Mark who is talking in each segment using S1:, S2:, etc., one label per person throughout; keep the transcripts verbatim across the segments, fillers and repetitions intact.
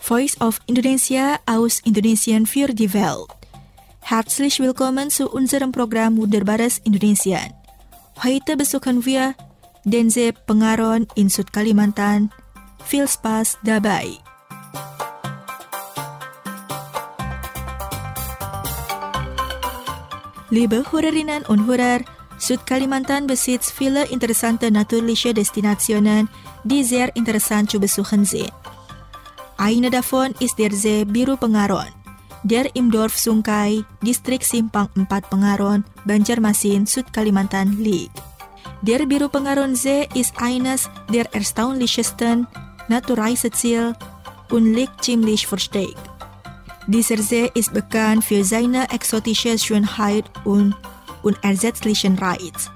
S1: Voice of Indonesia aus Indonesian für die Welt. Herzlich willkommen zu unserem Programm Wunderbares Indonesian. Heute besuchen wir den See Pengaron in Südkalimantan. Viel Spaß dabei. Liebe Hörerinnen und Hörer, Südkalimantan besitzt viele interessante natürliche Destinationen, die sehr interessant zu besuchen sind. Eine davon ist der See Biru Pengaron, der im Dorf Sungkai, Distrik Simpang empat Pengaron, Banjarmasin, Südkalimantan liegt. Der Biru Pengaron See ist eines der erstaunlichsten Naturreiseziele und liegt ziemlich versteckt. Dieser See ist bekannt für seine exotische Schönheit und unersetzlichen Reiz.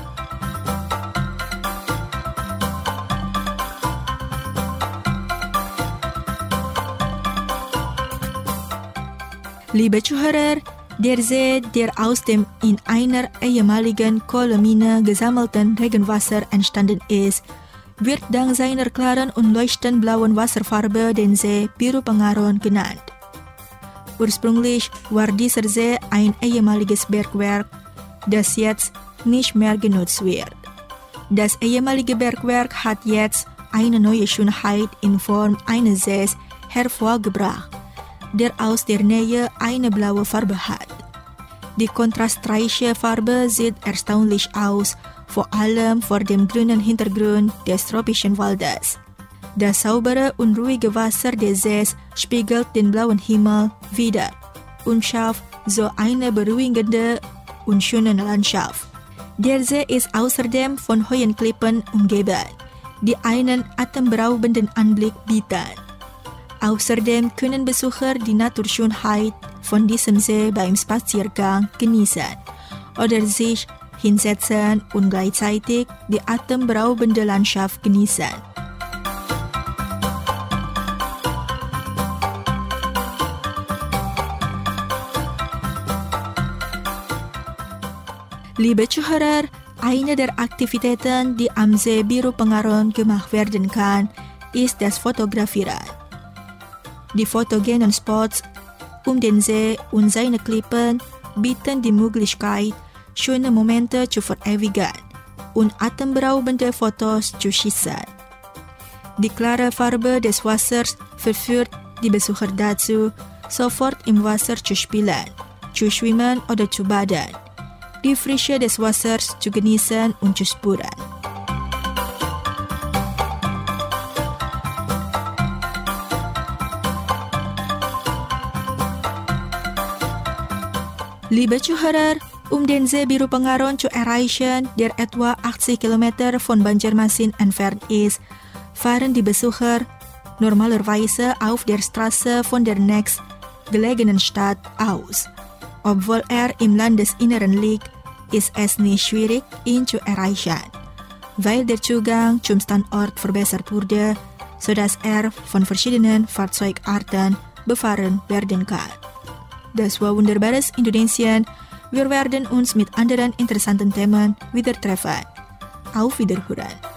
S1: Liebe Zuhörer, der See, der aus dem in einer ehemaligen Kohlemine gesammelten Regenwasser entstanden ist, wird dank seiner klaren und leuchtend blauen Wasserfarbe den See Biru Pengaron genannt. Ursprünglich war dieser See ein ehemaliges Bergwerk, das jetzt nicht mehr genutzt wird. Das ehemalige Bergwerk hat jetzt eine neue Schönheit in Form eines Sees hervorgebracht, der aus der Nähe eine blaue Farbe hat. Die kontrastreiche Farbe sieht erstaunlich aus, vor allem vor dem grünen Hintergrund des tropischen Waldes. Das saubere und ruhige Wasser des Sees spiegelt den blauen Himmel wider und schafft so eine beruhigende und schöne Landschaft. Der See ist außerdem von hohen Klippen umgeben, die einen atemberaubenden Anblick bieten. Außerdem können Besucher die Naturschönheit von diesem See beim Spaziergang genießen oder sich hinsetzen und gleichzeitig die atemberaubende Landschaft genießen. Liebe Zuhörer, eine der Aktivitäten, die am See Biru Pengaron gemacht werden kann, ist das Fotografieren. Die fotogenen Spots um den See und seine Klippen bieten die Möglichkeit, schöne Momente zu verewigen und atemberaubende Fotos zu schießen. Die klare Farbe des Wassers verführt die Besucher dazu, sofort im Wasser zu spielen, zu schwimmen oder zu baden, die Frische des Wassers zu genießen und zu spüren. Liebe Zuhörer, um den See Biru Pengaron zu erreichen, der etwa achtzig Kilometer von Banjarmasin entfernt ist, fahren die Besucher normalerweise auf der Straße von der nächstgelegenen Stadt aus. Obwohl er im Landesinneren liegt, ist es nicht schwierig, ihn zu erreichen, weil der Zugang zum Standort verbessert wurde, sodass er von verschiedenen Fahrzeugarten befahren werden kann. Das war Wunderbares Indonesian. Wir werden uns mit anderen interessanten Themen wieder treffen. Auf Wiederhören.